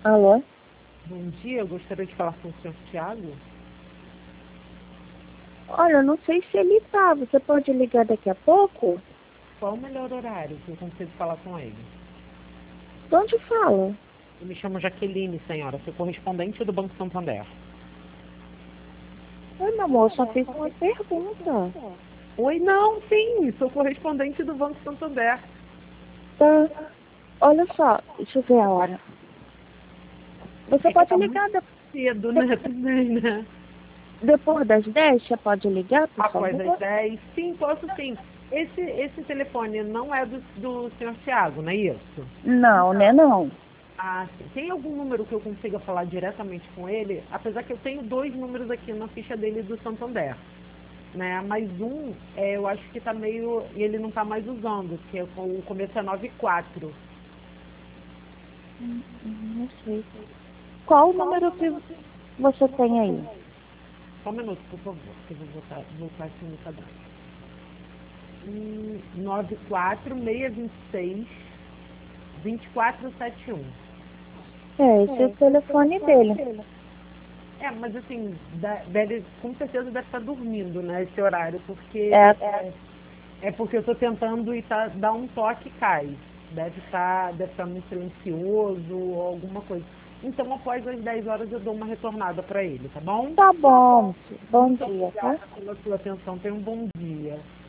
Alô? Bom dia, eu gostaria de falar com o senhor Tiago. Olha, eu não sei se ele tá. Você pode ligar daqui a pouco? Qual o melhor horário que eu consigo falar com ele? De onde fala? Eu me chamo Jaqueline, senhora, sou correspondente do Banco Santander. Oi, meu amor, só fiz uma pergunta. Oi, não, sim, sou correspondente do Banco Santander. Tá. Olha só, deixa eu ver a hora. Você É que pode tá muito ligar cedo, né, também, né? depois das 10? Você pode ligar, por Após as favor? 10. Sim, posso sim. Esse telefone não é do senhor Tiago, não é isso? Não, né não. Ah, sim. Tem algum número que eu consiga falar diretamente com ele? Apesar que eu tenho dois números aqui na ficha dele do Santander, né? Mas um, eu acho que tá meio... E ele não tá mais usando, que é o começo é 94. Não sei. Qual o número que você tem aí? Só um minuto, por favor, que eu vou voltar aqui no cadastro. 94 626 2471. É, esse é o telefone dele. Mas assim, deve, com certeza deve estar dormindo, né, esse horário, porque É, porque eu estou tentando e dar um toque e cai. Deve estar muito silencioso ou alguma coisa. Então, após as 10 horas, eu dou uma retornada para ele, tá bom? tá bom. Bom Muito dia, tá? obrigada pela sua atenção. Tenha um bom dia.